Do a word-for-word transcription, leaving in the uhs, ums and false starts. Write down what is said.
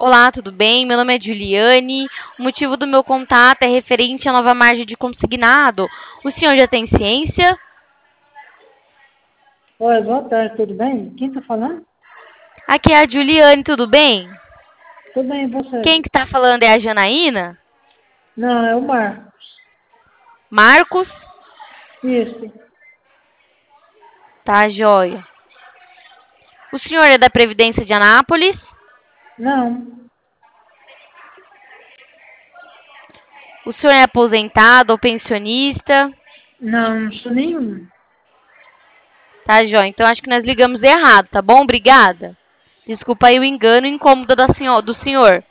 Olá, tudo bem? Meu nome é Juliane. O motivo do meu contato é referente à nova margem de consignado. O senhor já tem ciência? Oi, boa tarde, tudo bem? Quem está falando? Aqui é a Juliane, tudo bem? Tudo bem, e você? Quem que tá falando é a Janaína? Não, é o Marcos. Marcos? Isso. Tá, joia. O senhor é da Previdência de Anápolis? Não, O senhor é aposentado ou pensionista? não, não sou nenhum. Tá, joia. Então acho que nós ligamos errado, tá bom? Obrigada. Desculpa aí o engano e incômodo da senhora, do senhor.